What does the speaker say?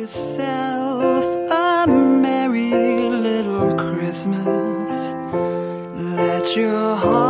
yourself a merry little Christmas. Let your heart